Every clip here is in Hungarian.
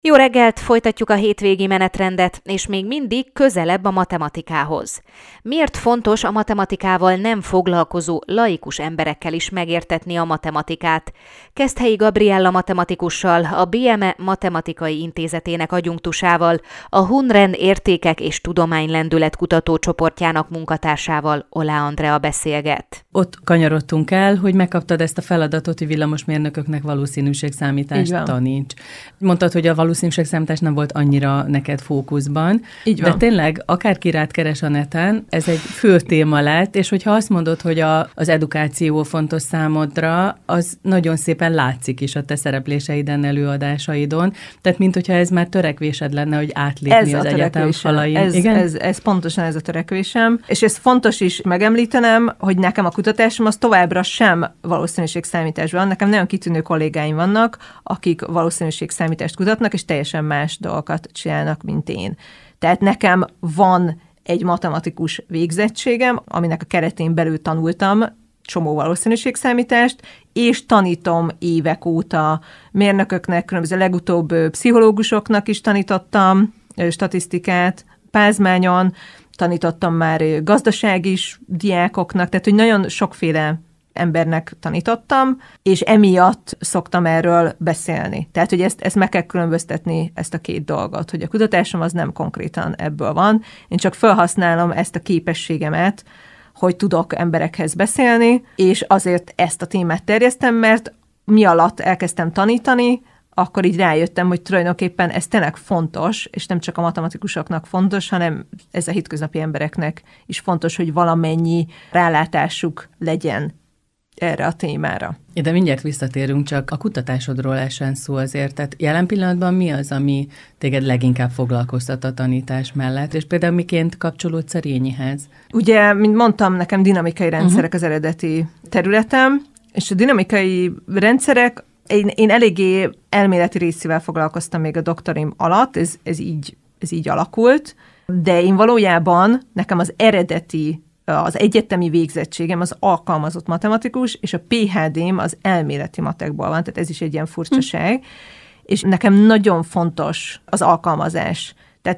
Jó reggelt, folytatjuk a hétvégi menetrendet, és még mindig közelebb a matematikához. Miért fontos a matematikával nem foglalkozó laikus emberekkel is megértetni a matematikát? Keszthelyi Gabriella matematikussal, a BME Matematikai Intézetének adjunktusával, a Hunren Értékek és Tudománylendület kutatócsoportjának munkatársával, Olá Andrea beszélget. Ott kanyarodtunk el, hogy megkaptad ezt a feladatot, hogy villamosmérnököknek valószínűségszámítást taníts. Mondtad, hogy a valószínűségszámítás nem volt annyira neked fókuszban. Így van. De tényleg, akárki rád keres a neten, ez egy fő téma lett, és hogyha azt mondod, hogy az edukáció fontos számodra, az nagyon szépen látszik is a te szerepléseiden, előadásaidon. Tehát, mint hogyha ez már törekvésed lenne, hogy átlépni az egyetem falain. Ez pontosan ez a törekvésem. És ez fontos is megemlítenem, hogy nekem a kutatásom az továbbra sem valószínűségszámításban. Nekem nagyon kitűnő kollégáim vannak, akik valószínűségszámítást kutatnak, és teljesen más dolgokat csinálnak, mint én. Tehát nekem van egy matematikus végzettségem, aminek a keretén belül tanultam csomó valószínűségszámítást, és tanítom évek óta mérnököknek, különböző legutóbb pszichológusoknak is tanítottam statisztikát, Pázmányon, tanítottam már gazdasági diákoknak, tehát hogy nagyon sokféle embernek tanítottam, és emiatt szoktam erről beszélni. Tehát, hogy ezt meg kell különböztetni, ezt a két dolgot, hogy a kutatásom az nem konkrétan ebből van, én csak felhasználom ezt a képességemet, hogy tudok emberekhez beszélni, és azért ezt a témát terjesztem, mert mi alatt elkezdtem tanítani, akkor így rájöttem, hogy tulajdonképpen ez tényleg fontos, és nem csak a matematikusoknak fontos, hanem ez a hétköznapi embereknek is fontos, hogy valamennyi rálátásuk legyen erre a témára. De mindjárt visszatérünk, csak a kutatásodról esen szó azért. Tehát jelen pillanatban mi az, ami téged leginkább foglalkoztat a tanítás mellett, és például miként kapcsolódsz a Rényihez? Ugye, mint mondtam, nekem dinamikai rendszerek az eredeti területem, és a dinamikai rendszerek, én eléggé elméleti részével foglalkoztam még a doktorim alatt, ez így alakult, de én valójában nekem az eredeti az egyetemi végzettségem az alkalmazott matematikus, és a PhD-m az elméleti matekból van, tehát ez is egy ilyen furcsaság, és nekem nagyon fontos az alkalmazás. Tehát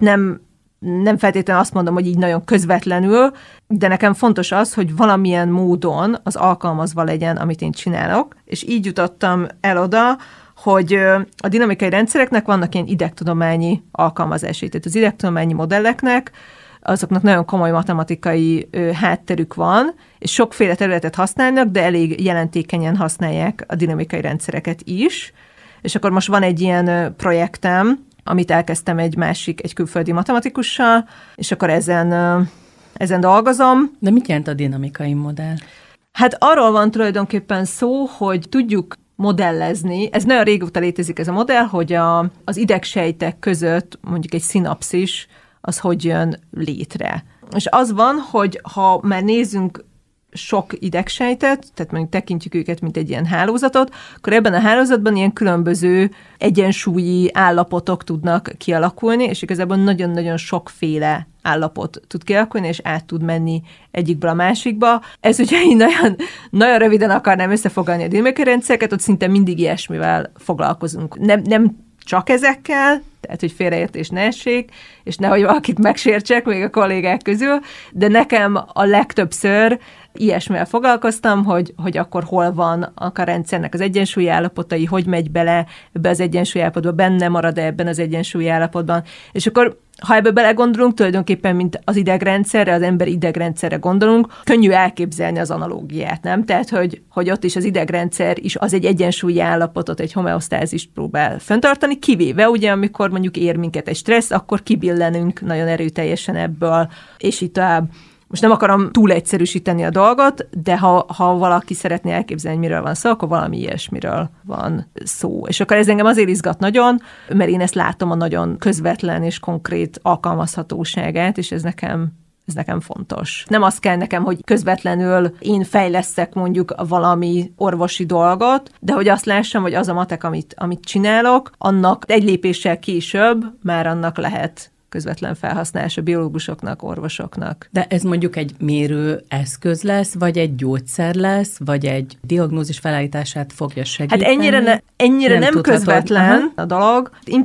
nem feltétlenül azt mondom, hogy így nagyon közvetlenül, de nekem fontos az, hogy valamilyen módon az alkalmazva legyen, amit én csinálok, és így jutottam el oda, hogy a dinamikai rendszereknek vannak ilyen idegtudományi alkalmazásai. Tehát az idegtudományi modelleknek azoknak nagyon komoly matematikai hátterük van, és sokféle területet használnak, de elég jelentékenyen használják a dinamikai rendszereket is. És akkor most van egy ilyen projektem, amit elkezdtem egy külföldi matematikussal, és akkor ezen dolgozom. De mit jelent a dinamikai modell? Hát arról van tulajdonképpen szó, hogy tudjuk modellezni, ez nagyon régóta létezik ez a modell, hogy az idegsejtek között mondjuk egy szinapszis, az hogy jön létre. És az van, hogy ha már nézzünk sok idegsejtet, tehát mondjuk tekintjük őket, mint egy ilyen hálózatot, akkor ebben a hálózatban ilyen különböző egyensúlyi állapotok tudnak kialakulni, és igazából nagyon-nagyon sokféle állapot tud kialakulni, és át tud menni egyikből a másikba. Ez ugye így nagyon röviden akarnám összefoglalni a dinamikai rendszereket, ott szinte mindig ilyesmivel foglalkozunk. Nem csak ezekkel, tehát, hogy félreértés ne essék, és nehogy valakit megsértsek még a kollégák közül, de nekem a legtöbbször ilyesmivel foglalkoztam, hogy akkor hol van a rendszernek az egyensúlyi állapotai, hogy megy bele ebbe az egyensúlyi állapotba, benne marad ebben az egyensúlyi állapotban. És akkor, ha ebbe belegondolunk, tulajdonképpen, mint az idegrendszerre, az emberi idegrendszerre gondolunk, könnyű elképzelni az analógiát, nem? Tehát, hogy ott is az idegrendszer is az egy egyensúlyi állapotot, egy homeosztázist próbál fenntartani, kivéve ugye, amikor mondjuk ér minket egy stressz, akkor kibillenünk nagyon erőteljesen ebből, és így tovább. Most nem akarom túl egyszerűsíteni a dolgot, de ha valaki szeretné elképzelni, miről van szó, akkor valami ilyesmiről van szó. És akkor ez engem azért izgat nagyon, mert én ezt látom a nagyon közvetlen és konkrét alkalmazhatóságát, és ez nekem fontos. Nem az kell nekem, hogy közvetlenül én fejlesszek mondjuk valami orvosi dolgot, de hogy azt lássam, hogy az a matek, amit csinálok, annak egy lépéssel később már annak lehet közvetlen felhasználása biológusoknak, orvosoknak. De ez mondjuk egy mérő eszköz lesz, vagy egy gyógyszer lesz, vagy egy diagnózis felállítását fogja segíteni? Hát ennyire nem közvetlen a dolog. Inkább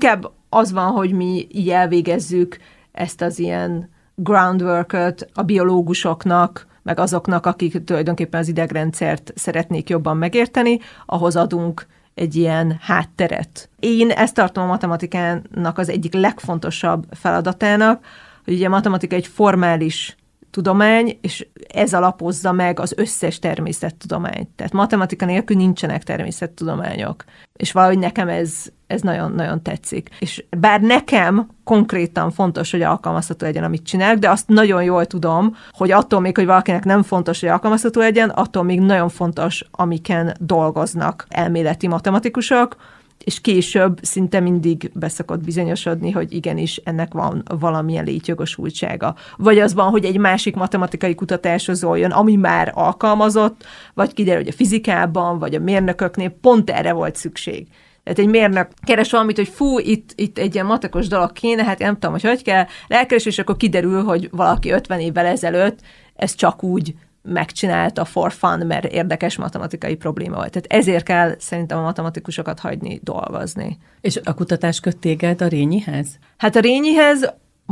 az van, hogy mi így elvégezzük ezt az ilyen groundwork-öt a biológusoknak, meg azoknak, akik tulajdonképpen az idegrendszert szeretnék jobban megérteni, ahhoz adunk egy ilyen hátteret. Én ezt tartom a matematikának az egyik legfontosabb feladatának, hogy ugye a matematika egy formális tudomány, és ez alapozza meg az összes természettudományt. Tehát matematika nélkül nincsenek természettudományok. És valahogy nekem ez nagyon-nagyon tetszik. És bár nekem konkrétan fontos, hogy alkalmazható legyen, amit csinálok, de azt nagyon jól tudom, hogy attól még, hogy valakinek nem fontos, hogy alkalmazható legyen, attól még nagyon fontos, amiken dolgoznak elméleti matematikusok, és később szinte mindig beszokott bizonyosodni, hogy igenis ennek van valamilyen létjogosultsága. Vagy az van, hogy egy másik matematikai kutatáshoz jön, ami már alkalmazott, vagy kiderül, hogy a fizikában, vagy a mérnököknél pont erre volt szükség. Tehát egy mérnök keres valamit, hogy fú, itt egy ilyen matekos dolog kéne, hát nem tudom, hogy kell, rákeres, és akkor kiderül, hogy valaki 50 évvel ezelőtt ez csak úgy megcsinálta for fun, mert érdekes matematikai probléma volt. Tehát ezért kell szerintem a matematikusokat hagyni dolgozni. És a kutatás köt téged a Rényihez? Hát a Rényihez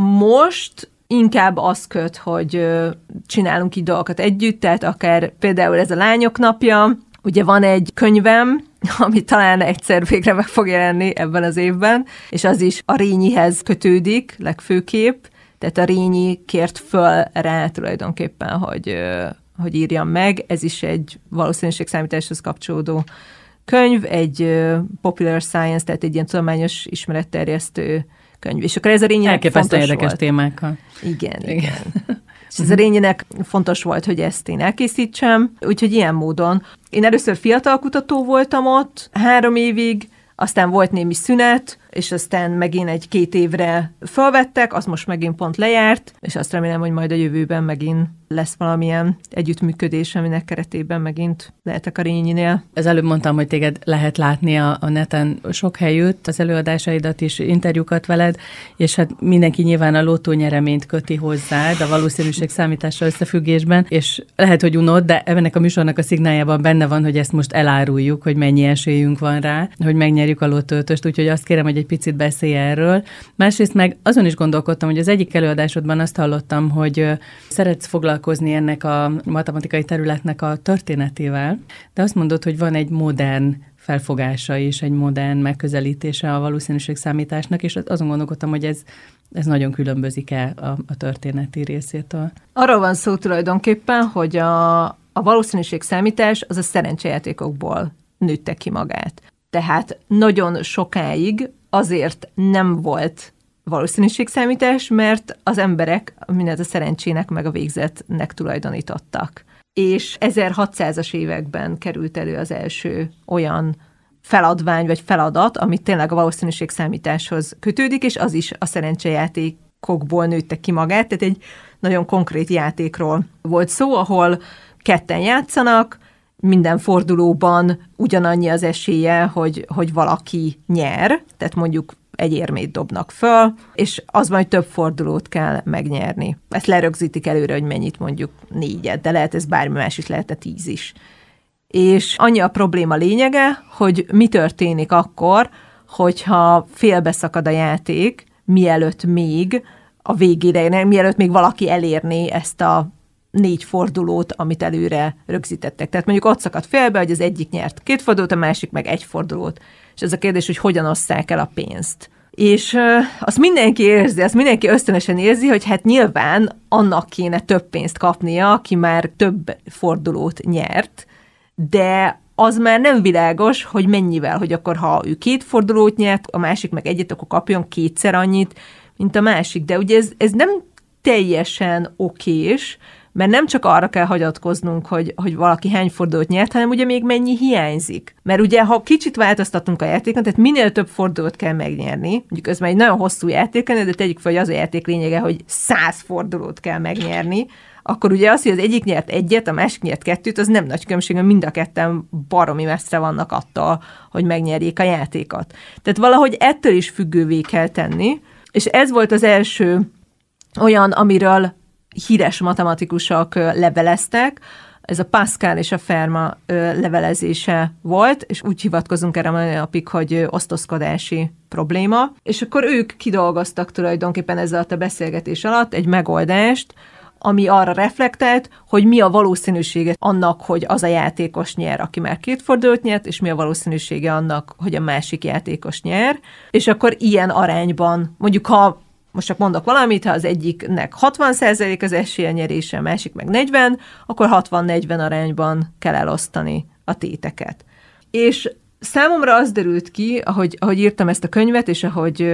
most inkább az köt, hogy csinálunk így dolgokat együtt, tehát akár például ez a Lányok napja, ugye van egy könyvem, ami talán egyszer végre meg fog jelenni ebben az évben, és az is a Rényihez kötődik legfőképp, tehát a Rényi kért föl rá tulajdonképpen, hogy írjam meg. Ez is egy valószínűségszámításhoz kapcsolódó könyv, egy popular science, tehát egy ilyen tudományos ismeretterjesztő könyv. És akkor ez a Rényinek elképesztően fontos érdekes volt. Témákkal. Igen. És ez a Rényinek fontos volt, hogy ezt én elkészítsem, úgyhogy ilyen módon. Én először fiatal kutató voltam ott 3 évig, aztán volt némi szünet, és aztán megint 1-2 évre felvettek, az most megint pont lejárt, és azt remélem, hogy majd a jövőben megint lesz valamilyen együttműködés, aminek keretében megint lehetek a Rényinél. Az előbb mondtam, hogy téged lehet látni a neten sok helyütt, az előadásaidat is, interjúkat veled, és hát mindenki nyilván a lottónyereményt köti hozzád a valószínűségszámítással összefüggésben, és lehet, hogy unod, de ennek a műsornak a szignáljában benne van, hogy ezt most eláruljuk, hogy mennyi esélyünk van rá, hogy megnyerjük a lottóötöst, úgyhogy azt kérem, hogy egy picit beszélj erről. Másrészt meg azon is gondolkodtam, hogy az egyik előadásodban azt hallottam, hogy szeretsz foglalkozni ennek a matematikai területnek a történetével, de azt mondod, hogy van egy modern felfogása és egy modern megközelítése a valószínűségszámításnak, és azon gondolkodtam, hogy ez nagyon különbözik-e a történeti részétől. Arról van szó tulajdonképpen, hogy a valószínűségszámítás az a szerencsejátékokból nőtte ki magát. Tehát nagyon sokáig azért nem volt valószínűségszámítás, mert az emberek mindent a szerencsének meg a végzetnek tulajdonítottak. És 1600-as években került elő az első olyan feladvány vagy feladat, amit tényleg a valószínűségszámításhoz kötődik, és az is a szerencsejátékokból nőtte ki magát, tehát egy nagyon konkrét játékról volt szó, ahol 2-en játszanak, minden fordulóban ugyanannyi az esélye, hogy valaki nyer, tehát mondjuk egy érmét dobnak föl, és az majd több fordulót kell megnyerni. Ezt lerögzítik előre, hogy mennyit, mondjuk 4, de lehet ez bármi más is, lehet 10 is. És annyi a probléma lényege, hogy mi történik akkor, hogyha félbeszakad a játék, mielőtt még a végére, mielőtt még valaki elérné ezt a 4 fordulót, amit előre rögzítettek. Tehát mondjuk ott szakadt félbe, hogy az egyik nyert 2 fordulót, a másik meg 1 fordulót. És ez a kérdés, hogy hogyan osszák el a pénzt. És azt mindenki érzi, azt mindenki ösztönösen érzi, hogy hát nyilván annak kéne több pénzt kapnia, aki már több fordulót nyert, de az már nem világos, hogy mennyivel, hogy akkor ha ő 2 fordulót nyert, a másik meg 1, akkor kapjon 2-szer annyit, mint a másik. De ugye ez nem teljesen okés, mert nem csak arra kell hagyatkoznunk, hogy valaki hány fordulót nyert, hanem ugye még mennyi hiányzik. Mert ugye, ha kicsit változtatunk a játékon, tehát minél több fordulót kell megnyerni, mondjuk ez már egy nagyon hosszú játékon, de tegyük fel, hogy az a játék lényege, hogy 100 fordulót kell megnyerni, akkor ugye az, hogy az egyik nyert 1, a másik nyert 2, az nem nagy különbség, mert mind a ketten baromi messze vannak attól, hogy megnyerjék a játékot. Tehát valahogy ettől is függővé kell tenni, és ez volt az első olyan, amiről híres matematikusok leveleztek, ez a Pascal és a Fermat levelezése volt, és úgy hivatkozunk erre mai napig, hogy osztozkodási probléma, és akkor ők kidolgoztak tulajdonképpen ezzel a beszélgetés alatt egy megoldást, ami arra reflektált, hogy mi a valószínűsége annak, hogy az a játékos nyer, aki már 2 fordulót nyert, és mi a valószínűsége annak, hogy a másik játékos nyer, és akkor ilyen arányban, mondjuk ha most csak mondok valamit, ha az egyiknek 60% az esélye nyerése, a másik meg 40, akkor 60-40 arányban kell elosztani a téteket. És számomra az derült ki, ahogy írtam ezt a könyvet, és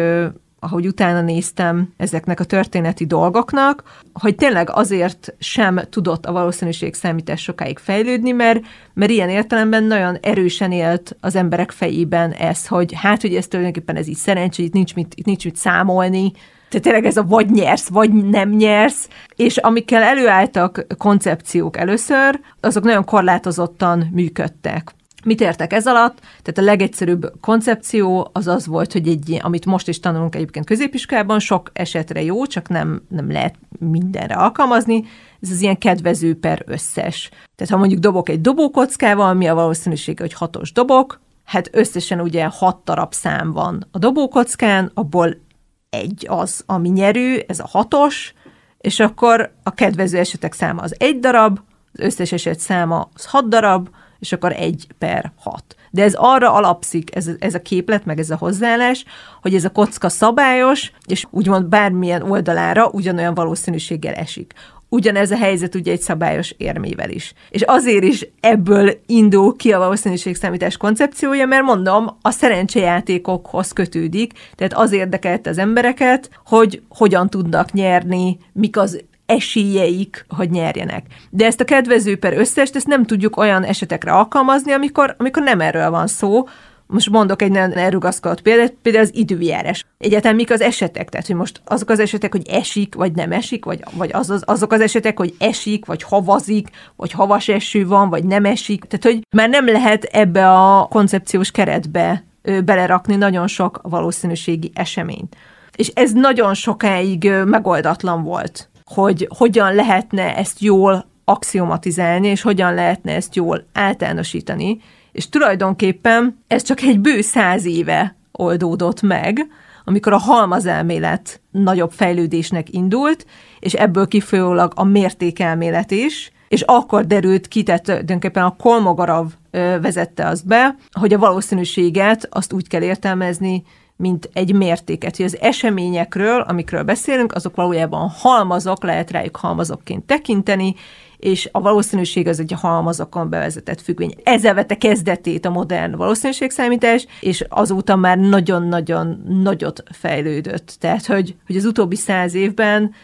ahogy utána néztem ezeknek a történeti dolgoknak, hogy tényleg azért sem tudott a valószínűségszámítás sokáig fejlődni, mert ilyen értelemben nagyon erősen élt az emberek fejében ez, hogy hogy ez tulajdonképpen ez így szerencsé, itt nincs mit számolni, tehát tényleg ez a vagy nyersz, vagy nem nyersz, és amikkel előálltak koncepciók először, azok nagyon korlátozottan működtek. Mit értek ez alatt? Tehát a legegyszerűbb koncepció az volt, hogy amit most is tanulunk egyébként középiskolában, sok esetre jó, csak nem lehet mindenre alkalmazni, ez az ilyen kedvező per összes. Tehát ha mondjuk dobok egy dobókockával, mi a valószínűsége, hogy 6-os dobok? Hát összesen ugye 6 darab szám van a dobókockán, abból egy az, ami nyerő, ez a 6-os, és akkor a kedvező esetek száma az 1 darab, az összes eset száma az 6 darab, és akkor 1 per 6. De ez arra alapszik, ez a képlet, meg ez a hozzáállás, hogy ez a kocka szabályos, és úgymond bármilyen oldalára ugyanolyan valószínűséggel esik. Ugyanez a helyzet ugye egy szabályos érmével is. És azért is ebből indul ki a valószínűségszámítás koncepciója, mert mondom, a szerencsejátékokhoz kötődik, tehát az érdekelte az embereket, hogy hogyan tudnak nyerni, mik az esélyeik, hogy nyerjenek. De ezt a kedvező per összest, ezt nem tudjuk olyan esetekre alkalmazni, amikor nem erről van szó. Most mondok egy nagyon elrugaszkodott példát, például az időjárás. Egyáltalán mik az esetek? Tehát, hogy most azok az esetek, hogy esik, vagy nem esik, vagy azok az esetek, hogy esik, vagy havazik, vagy havas eső van, vagy nem esik. Tehát, hogy már nem lehet ebbe a koncepciós keretbe belerakni nagyon sok valószínűségi eseményt. És ez nagyon sokáig megoldatlan volt, hogy hogyan lehetne ezt jól axiomatizálni, és hogyan lehetne ezt jól általánosítani, és tulajdonképpen ez csak egy bő 100 éve oldódott meg, amikor a halmazelmélet nagyobb fejlődésnek indult, és ebből kifolyólag a mértékelmélet is, és akkor derült ki, tehát tulajdonképpen a Kolmogorov vezette azt be, hogy a valószínűséget azt úgy kell értelmezni, mint egy mértéket, hogy az eseményekről, amikről beszélünk, azok valójában halmazok, lehet rájuk halmazokként tekinteni, és a valószínűség az egy halmazokon bevezetett függvény. Ezzel vette kezdetét a modern valószínűségszámítás, és azóta már nagyon-nagyon nagyot fejlődött. Tehát, hogy az utóbbi 100 évben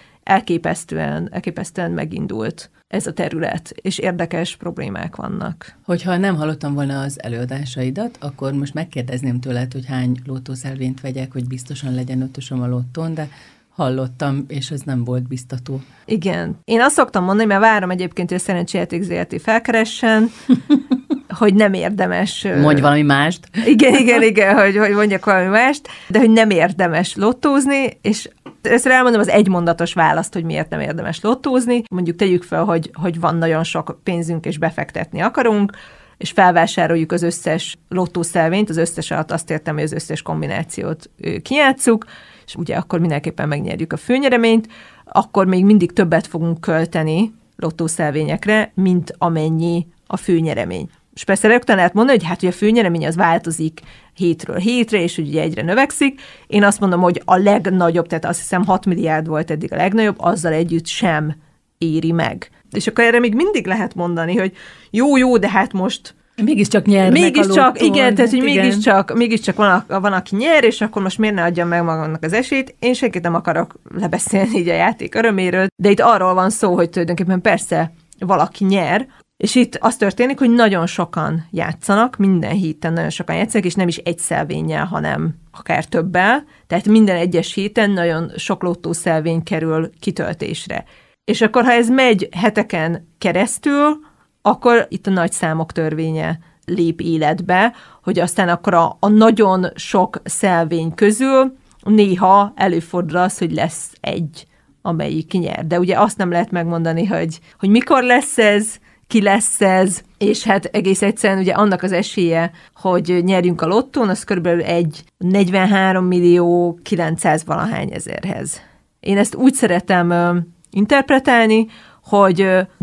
elképesztően megindult ez a terület, és érdekes problémák vannak. Hogyha nem hallottam volna az előadásaidat, akkor most megkérdezném tőled, hogy hány lottószelvényt vegyek, hogy biztosan legyen 5-ösöm a lottón, de hallottam, és ez nem volt biztató. Igen. Én azt szoktam mondani, mert várom egyébként, hogy a Szerencsejáték Zrt. Felkeressen, hogy nem érdemes... Mondj valami mást. Igen, hogy mondjak valami mást, de hogy nem érdemes lottózni, és először elmondom az egymondatos választ, hogy miért nem érdemes lottózni. Mondjuk tegyük fel, hogy van nagyon sok pénzünk, és befektetni akarunk, és felvásároljuk az összes lottószelvényt, az összes alatt azt értem, hogy az összes kombinációt kijátsszuk, és ugye akkor mindenképpen megnyerjük a főnyereményt, akkor még mindig többet fogunk költeni lottószelvényekre, mint amennyi a főnyeremény. És persze rögtön lehet mondani, hogy hogy a főnyeremény az változik hétről hétre, és ugye egyre növekszik. Én azt mondom, hogy a legnagyobb, tehát azt hiszem 6 milliárd volt eddig a legnagyobb, azzal együtt sem éri meg. És akkor erre még mindig lehet mondani, hogy jó, de hát most mégiscsak nyernek a lottón. Igen, tehát hogy mégiscsak van, aki nyer, és akkor most miért ne adjam meg magamnak az esélyt. Én senkit nem akarok lebeszélni így a játék öröméről, de itt arról van szó, hogy tulajdonképpen persze valaki nyer, és itt az történik, hogy nagyon sokan játszanak, minden héten nagyon sokan játszanak, és nem is egy szelvénnyel, hanem akár többel, tehát minden egyes héten nagyon sok lottószelvény kerül kitöltésre. És akkor, ha ez megy heteken keresztül, akkor itt a nagy számok törvénye lép életbe, hogy aztán akkor a nagyon sok szelvény közül néha előfordul az, hogy lesz egy, amelyik nyer. De ugye azt nem lehet megmondani, hogy mikor lesz ez, ki lesz ez, és hát egész egyszerűen ugye annak az esélye, hogy nyerjünk a lottón, az körülbelül 43.900.000 valahány ezerhez. Én ezt úgy szeretem interpretálni, hogy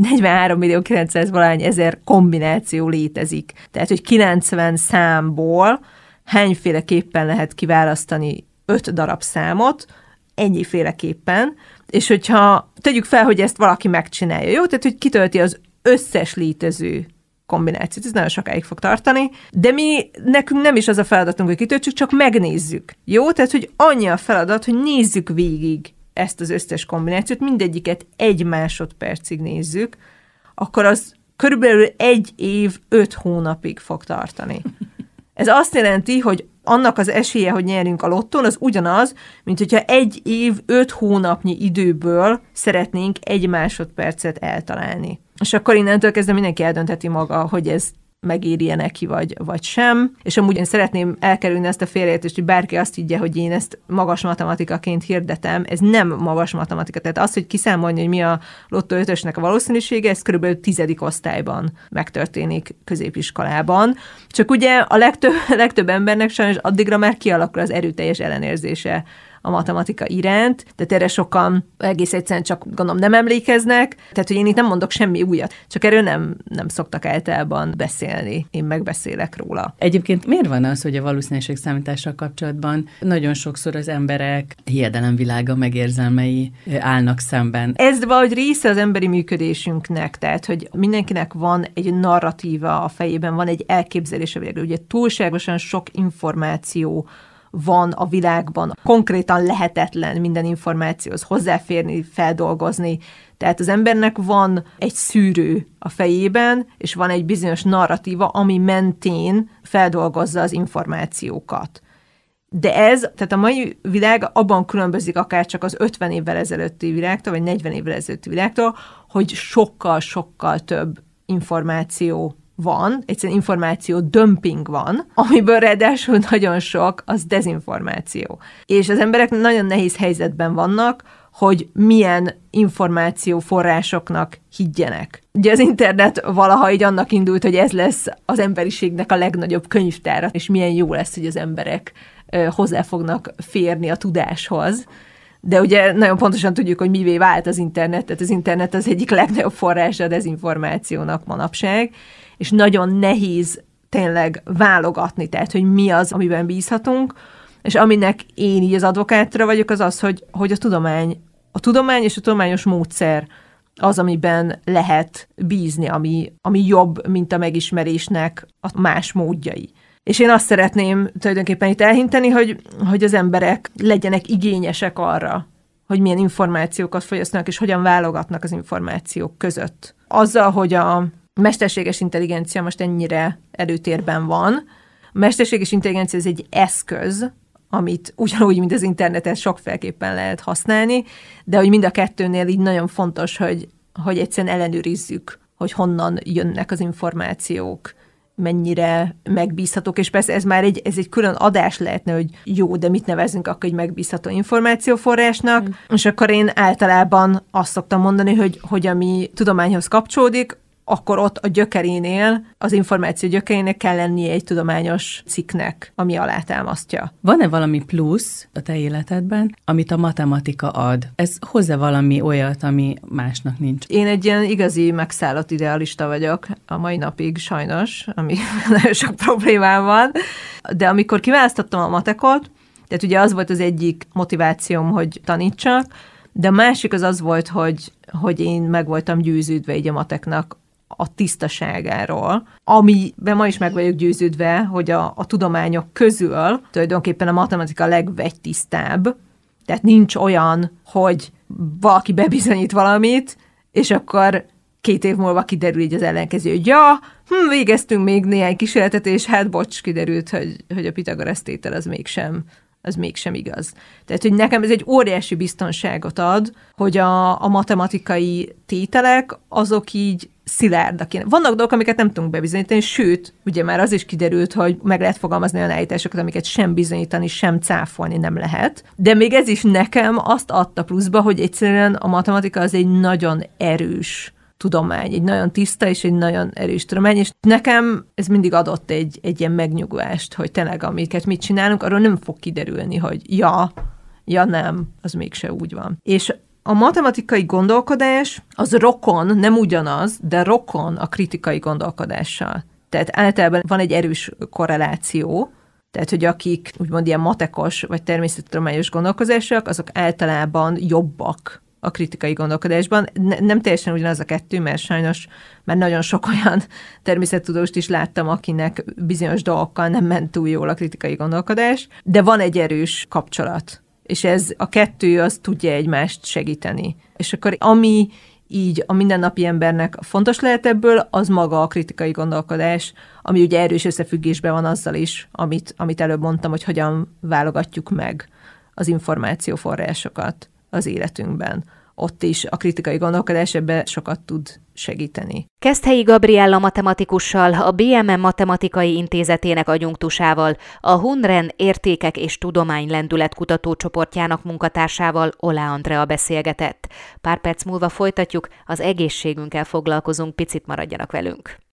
43.900.000 valahány ezer kombináció létezik. Tehát, hogy 90 számból hányféleképpen lehet kiválasztani 5 darab számot, ennyiféleképpen, és hogyha tegyük fel, hogy ezt valaki megcsinálja, jó? Tehát, hogy kitölti az összes létező kombinációt, ez nagyon sokáig fog tartani, de nekünk nem is az a feladatunk, hogy kitöltsük, csak megnézzük, jó? Tehát, hogy annyi a feladat, hogy nézzük végig ezt az összes kombinációt, mindegyiket 1 másodpercig nézzük, akkor az körülbelül 1 év 5 hónapig fog tartani. Ez azt jelenti, hogy annak az esélye, hogy nyerünk a lottón, az ugyanaz, mint hogyha 1 év 5 hónapnyi időből szeretnénk 1 másodpercet eltalálni. És akkor innentől kezdve mindenki eldöntheti maga, hogy ez megéri-e neki, vagy sem. És amúgy én szeretném elkerülni ezt a félreértést, hogy bárki azt higgye, hogy én ezt magas matematikaként hirdetem. Ez nem magas matematika. Tehát az, hogy kiszámolni, hogy mi a lottó 5-ösnek a valószínűsége, ez körülbelül 10. osztályban megtörténik középiskolában. Csak ugye a legtöbb embernek sajnos addigra már kialakul az erőteljes ellenérzése a matematika iránt, tehát erre sokan egész egyszerűen csak gondolom nem emlékeznek, tehát hogy én itt nem mondok semmi újat, csak erről nem szoktak általában beszélni, én megbeszélek róla. Egyébként miért van az, hogy a valószínűségszámítással kapcsolatban nagyon sokszor az emberek hiedelemvilága megérzelmei állnak szemben? Ez valahogy része az emberi működésünknek, tehát hogy mindenkinek van egy narratíva a fejében, van egy elképzelése, ugye túlságosan sok információ van a világban, konkrétan lehetetlen minden információhoz hozzáférni, feldolgozni. Tehát az embernek van egy szűrő a fejében, és van egy bizonyos narratíva, ami mentén feldolgozza az információkat. De tehát a mai világ abban különbözik akár csak az 50 évvel ezelőtti világtól, vagy 40 évvel ezelőtti világtól, hogy sokkal-sokkal több információ van, egyszerűen információ dömping van, amiből ráadásul nagyon sok az dezinformáció. És az emberek nagyon nehéz helyzetben vannak, hogy milyen információforrásoknak higgyenek. Ugye az internet valaha így annak indult, hogy ez lesz az emberiségnek a legnagyobb könyvtára, és milyen jó lesz, hogy az emberek hozzá fognak férni a tudáshoz. De ugye nagyon pontosan tudjuk, hogy mivé vált az internet, tehát az internet az egyik legnagyobb forrása a dezinformációnak manapság, és nagyon nehéz tényleg válogatni, tehát hogy mi az, amiben bízhatunk, és aminek én így az advokátra vagyok, az az, hogy a tudomány és a tudományos módszer az, amiben lehet bízni, ami jobb, mint a megismerésnek a más módjai. És én azt szeretném tulajdonképpen itt elhinteni, hogy az emberek legyenek igényesek arra, hogy milyen információkat fogyasztanak, és hogyan válogatnak az információk között. Azzal, hogy a mesterséges intelligencia most ennyire előtérben van, a mesterséges intelligencia ez egy eszköz, amit ugyanúgy, mint az internetet sokféleképpen lehet használni, de hogy mind a kettőnél így nagyon fontos, hogy egyszerűen ellenőrizzük, hogy honnan jönnek az információk, mennyire megbízhatók, és persze ez egy külön adás lehetne, hogy jó, de mit nevezünk akkor egy megbízható információforrásnak, és akkor én általában azt szoktam mondani, hogy ami tudományhoz kapcsolódik, akkor ott a gyökerénél, az információ gyökerének kell lennie egy tudományos cikknek, ami alátámasztja. Van-e valami plusz a te életedben, amit a matematika ad? Ez hozzá valami olyat, ami másnak nincs? Én egy ilyen igazi megszállott idealista vagyok a mai napig sajnos, ami nagyon sok problémám van, de amikor kiválasztottam a matekot, tehát ugye az volt az egyik motivációm, hogy tanítsak, de a másik az volt, hogy én meg voltam győződve így a mateknak a tisztaságáról, amiben ma is meg vagyok győződve, hogy a tudományok közül tulajdonképpen a matematika a legvegytisztább, tehát nincs olyan, hogy valaki bebizonyít valamit, és akkor 2 év múlva kiderül így az ellenkező, hogy végeztünk még néhány kísérletet, és hát bocs, kiderült, hogy a Pitagorasz tétel az mégsem igaz. Tehát, hogy nekem ez egy óriási biztonságot ad, hogy a matematikai tételek azok így szilárdak. Vannak dolgok, amiket nem tudunk bebizonyítani, sőt, ugye már az is kiderült, hogy meg lehet fogalmazni olyan állításokat, amiket sem bizonyítani, sem cáfolni nem lehet. De még ez is nekem azt adta pluszba, hogy egyszerűen a matematika az egy nagyon erős tudomány, egy nagyon tiszta és egy nagyon erős tudomány, és nekem ez mindig adott egy ilyen megnyugvást, hogy tényleg amiket mit csinálunk, arról nem fog kiderülni, hogy ja nem, az mégse úgy van. És a matematikai gondolkodás az rokon, nem ugyanaz, de rokon a kritikai gondolkodással. Tehát általában van egy erős korreláció, tehát, hogy akik úgymond ilyen matekos vagy természettudományos gondolkozások, azok általában jobbak a kritikai gondolkodásban. Nem teljesen ugyanaz a kettő, mert sajnos már nagyon sok olyan természettudóst is láttam, akinek bizonyos dolgokkal nem ment túl jól a kritikai gondolkodás, de van egy erős kapcsolat. És ez a kettő az tudja egymást segíteni. És akkor ami így a mindennapi embernek fontos lehet ebből, az maga a kritikai gondolkodás, ami ugye erős összefüggésben van azzal is, amit előbb mondtam, hogy hogyan válogatjuk meg az információforrásokat az életünkben. Ott is a kritikai gondolkodás ebben sokat tud segíteni. Keszthelyi Gabriella matematikussal, a BMM Matematikai Intézetének adjunktusával, a Hunren Értékek és Tudomány Lendület kutatócsoportjának munkatársával, Oláh Andrea beszélgetett. Pár perc múlva folytatjuk, az egészségünkkel foglalkozunk, picit maradjanak velünk.